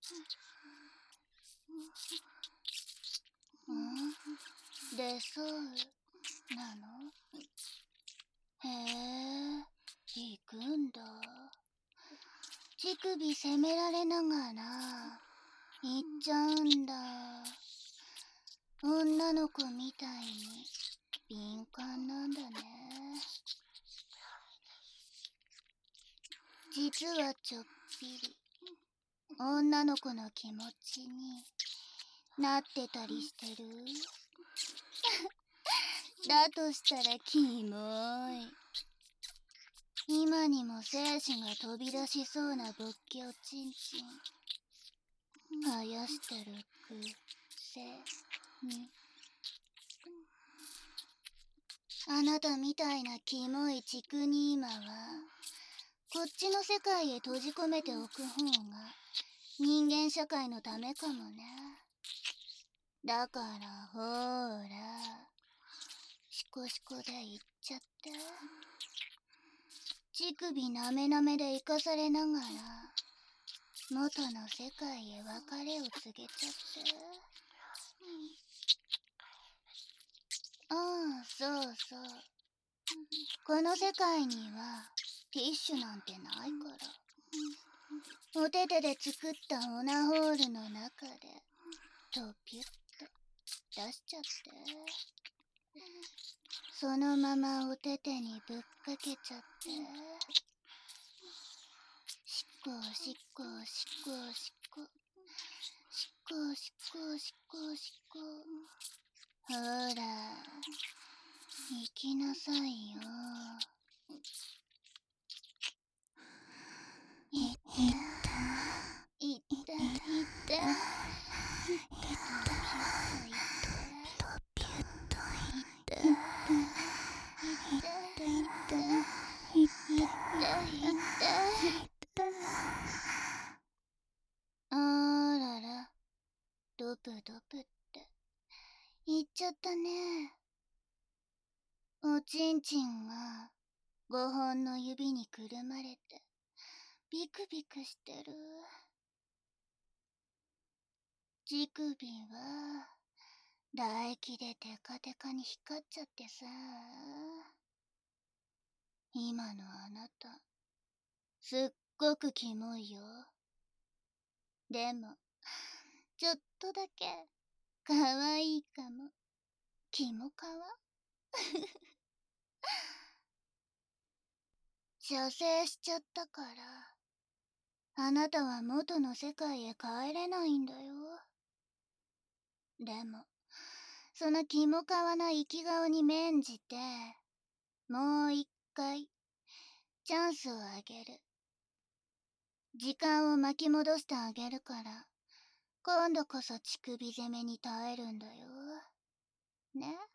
出そうなの？へえ、行くんだ。乳首責められながら行っちゃうんだ。女の子みたいに敏感なんだね。実はちょっぴり女の子の気持ちになってたりしてる？だとしたらキモい。今にも精子が飛び出しそうな勃起おちんちん生やしてるくせに。あなたみたいなキモいチクニーマはこっちの世界へ閉じ込めておく方が人間社会のためかもね。だからほーら、シコシコで行っちゃって。乳首なめなめで生かされながら元の世界へ別れを告げちゃって。ああ、そうそう。この世界にはティッシュなんてないから、お手手で作ったオナホールの中でとピュッと出しちゃって、そのままお手手にぶっかけちゃって、しっこしっこしっこしっこしっこしっこしっこしっこ。ほら、行きなさいよ。いったいったいったいったいったいった。あらら、ドプドプって言っちゃったね。おちんちんが5本の指にくるまれてビクビクしてる。乳首は唾液でテカテカに光っちゃってさ。今のあなたすっごくキモいよ。でもちょっとだけかわいいかも。キモかわ射精しちゃったからあなたは元の世界へ帰れないんだよ。でもそのキモかわな生き顔に免じてもう一回チャンスをあげる。時間を巻き戻してあげるから今度こそ乳首攻めに耐えるんだよ。ね。